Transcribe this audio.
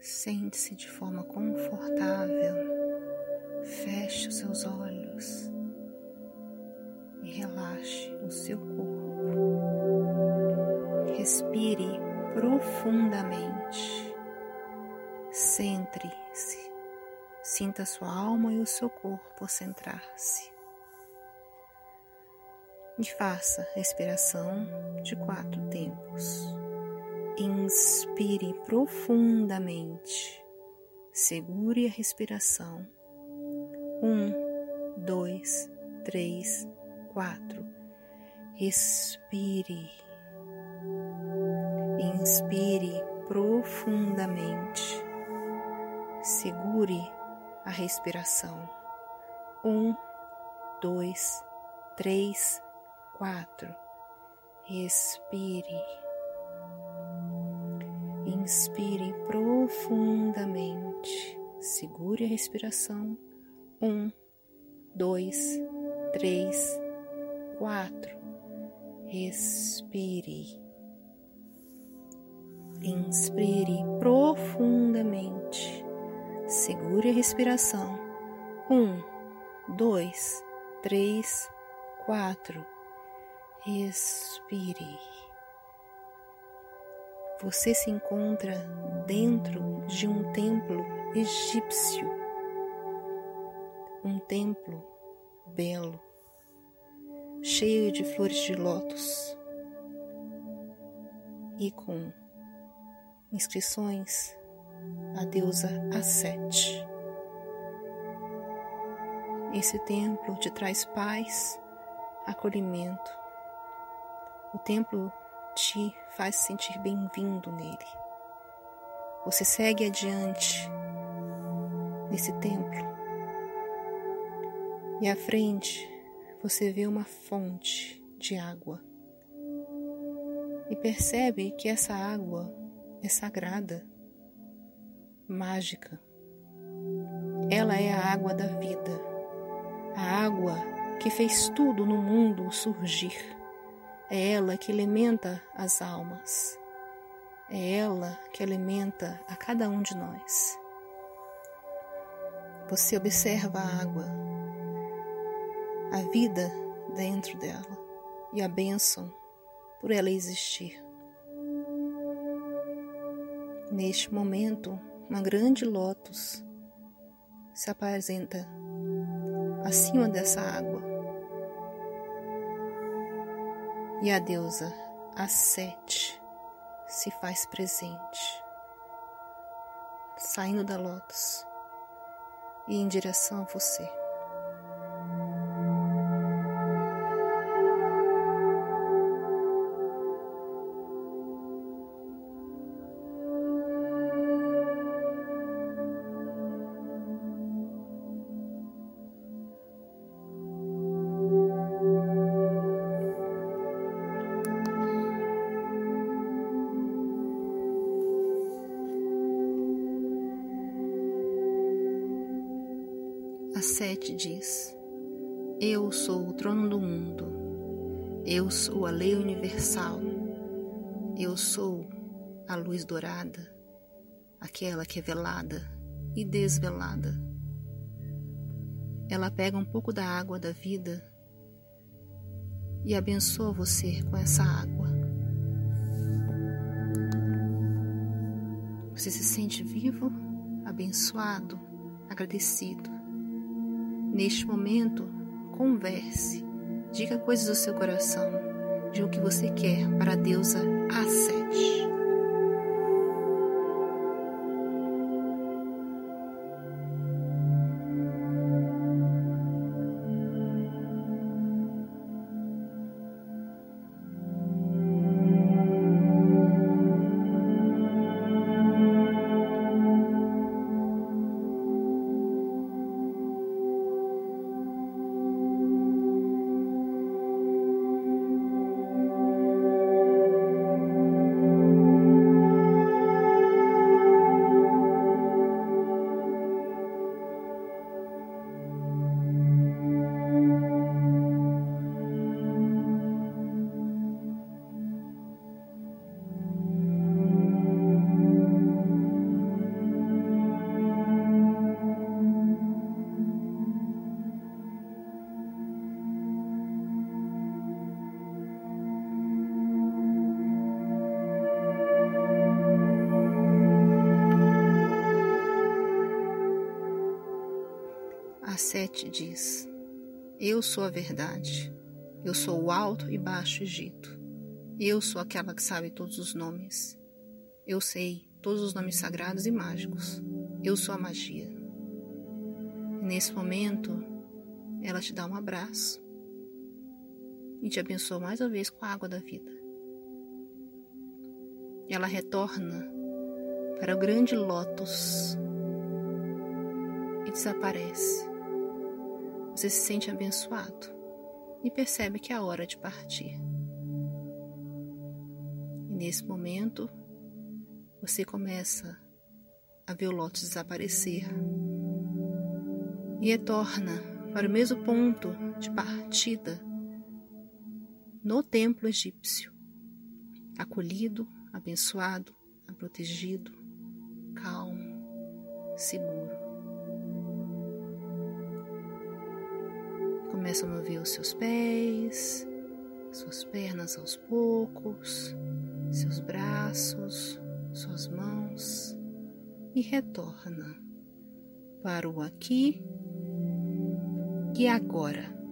Sente-se de forma confortável, feche os seus olhos e relaxe o seu corpo. Respire profundamente, centre-se, sinta a sua alma e o seu corpo centrar-se. E faça a respiração de 4 tempos. Inspire profundamente, segure a respiração. 1, 2, 3, 4. Respire. Inspire profundamente, segure a respiração. 1, 2, 3, 4. Respire. Inspire profundamente, segure a respiração. 1, 2, 3, 4. Respire. Inspire profundamente, segure a respiração. 1, 2, 3, 4. Respire. Você se encontra dentro de um templo egípcio, um templo belo, cheio de flores de lótus e com inscrições à deusa Hathor. Esse templo te traz paz, acolhimento. O templo te faz se sentir bem-vindo nele. Você segue adiante nesse templo e à frente você vê uma fonte de água e percebe que essa água é sagrada, mágica. Ela é a água da vida, a água que fez tudo no mundo surgir. É ela que alimenta as almas. É ela que alimenta a cada um de nós. Você observa a água, a vida dentro dela e a bênção por ela existir. Neste momento, uma grande lótus se apresenta acima dessa água. E a deusa Hathor se faz presente, saindo da lótus e em direção a você. Hathor diz: eu sou o trono do mundo, eu sou a lei universal, eu sou a luz dourada, aquela que é velada e desvelada. Ela pega um pouco da água da vida e abençoa você com essa água. Você se sente vivo, abençoado, agradecido. Neste momento, converse, diga coisas do seu coração, diga o que você quer para a deusa Hathor. A Sete diz: eu sou a verdade, eu sou o Alto e Baixo Egito, eu sou aquela que sabe todos os nomes, eu sei todos os nomes sagrados e mágicos, eu sou a magia. E nesse momento, ela te dá um abraço e te abençoa mais uma vez com a água da vida. Ela retorna para o grande lótus e desaparece. Você se sente abençoado e percebe que é a hora de partir. E nesse momento, você começa a ver o lótus desaparecer e retorna para o mesmo ponto de partida no templo egípcio, acolhido, abençoado, protegido, calmo, seguro. Começa a mover os seus pés, suas pernas aos poucos, seus braços, suas mãos e retorna para o aqui e agora.